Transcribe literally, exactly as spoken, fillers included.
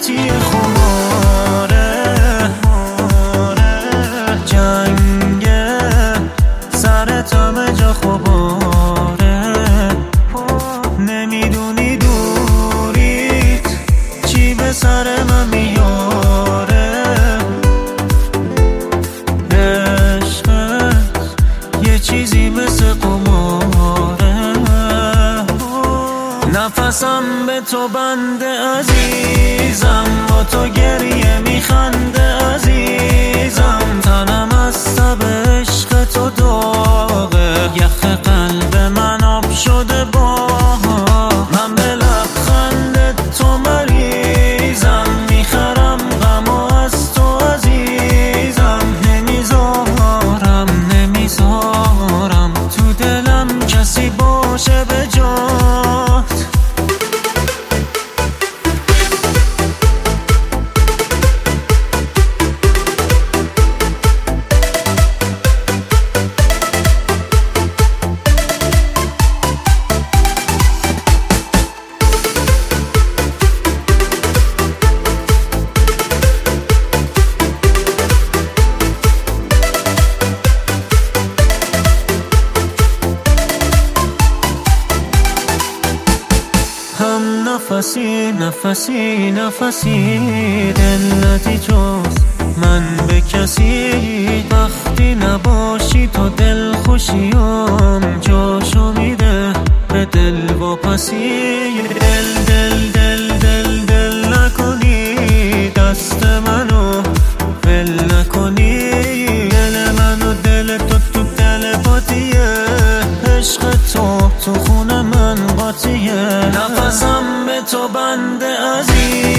قاطی خماره، جنگ سرت همه جا خباره. نمیدونی دوریت چی به سر من میاره. عشقت یه چیزی مثل قماره. نفسم به تو بنده عزیزم، با تو گریه میخنده عزیزم. تنم از تب عشق تو داغه، یخ قلب من آب شده با من. به لبخند تو مریضم، میخرم غمو از تو عزیزم. نمیذارم نمیذارم تو دلم کسی باشه به جات. هم نفسی نفسی نفسی دلتی جز من به کسی. وقتی نباشی تو دل خوشیم جاشو میده به دل واپسی. دل دل دل دل دل نکنی دست منو ول نکنی. دل منو دل تو تو دل باتیه، عشق تو تو خون من قاطیه. نفسم به تو بنده عزیز